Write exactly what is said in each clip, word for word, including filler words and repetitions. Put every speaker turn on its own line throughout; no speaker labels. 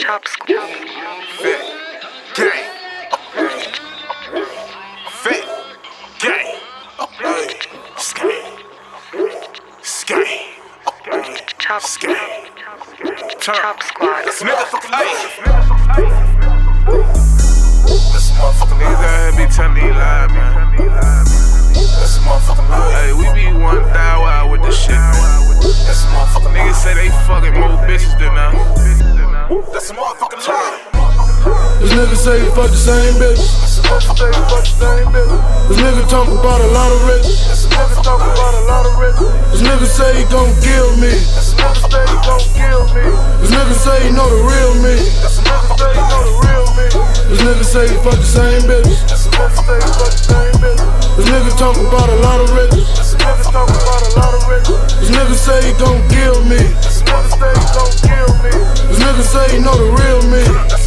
Chop Squad.
Fat gang. Fat gang. Skate. Skate.
Chop
Skate.
Chop Squad.
This nigga fucking life. This motherfucking niggas out here be telling me lie, man. This motherfucking lie. Hey, we be one thou out with this shit, man. This motherfucking niggas say they fucking more bitches than us. That's a motherfucking lie.
This nigga say he fuck the same bitch. This nigga talk about a lot of rich. This nigga say he gon' kill me. This nigga say he know the real me. This nigga say he fuck the same bitch. This nigga talk about a lot of rich. This nigga say he gon' kill me. This nigga say he know the real me.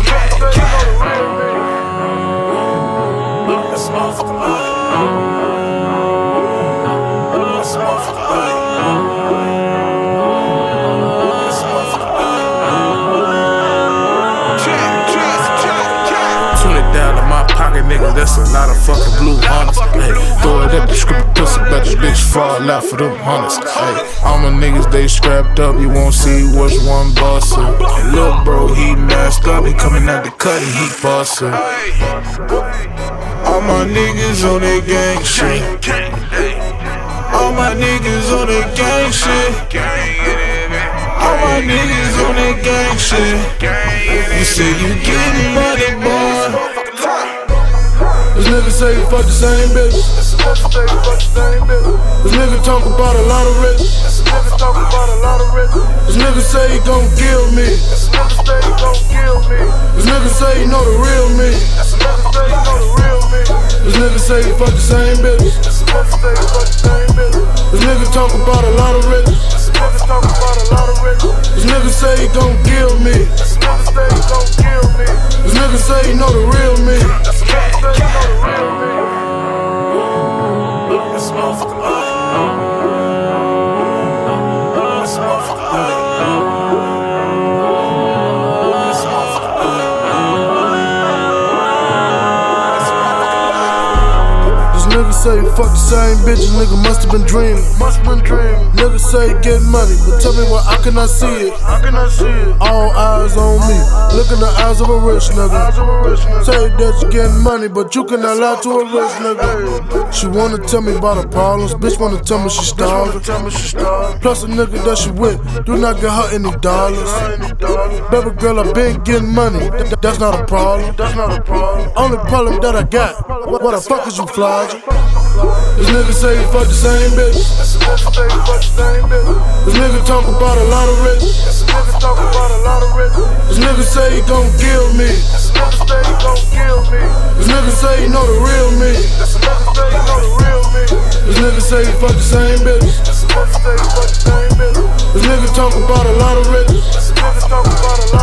That's a motherfucking lie. That's a motherfucking lie. That's a motherfucking lie.
Twenty down in my pocket, nigga, that's a lot of fucking blue hunters. Hey, throw it at the script pussy, but this bitch fall out for them hunters. Hey, all my niggas, they strapped up, you won't see which one bustin'. And lil' bro, he masked up, he coming out the cut and he bustin'. All my niggas on that gang shit. All my niggas on that gang shit. All my niggas on that gang shit. You say you getting money, boy. This nigga say he fuck the same bitch. This nigga talk about a lot of rich. This nigga say he gon' kill me. This nigga say he know the real me. This nigga say he fuck the same bitch. This nigga talk about a lot of rich. This nigga say he gon' kill me. This nigga say he know the real me.
That's a motherfucking lie. That's a motherfucking lie. That's a motherfucking lie.
This nigga say he fuck the same bitches, nigga must have been dreaming. Must have been dreaming. Nigga say he get money, but tell me why I cannot see it. I cannot see it. All eyes on me. Look in the eyes of a rich nigga. Say that you getting money, but you cannot lie to a rich nigga. She wanna tell me about her problems, bitch wanna tell me she starving. Plus a nigga that she with, do not get her any dollars. Baby girl, I been getting money, Th that's not a problem. Only problem that I got, what the fuck is you flogging? This nigga say he fuck the same bitch. This nigga talk about a lot of rich. This nigga say he gon' kill me. This nigga say he know the real me. This nigga say he fuck the same bitch. This nigga talk about a lot of rich.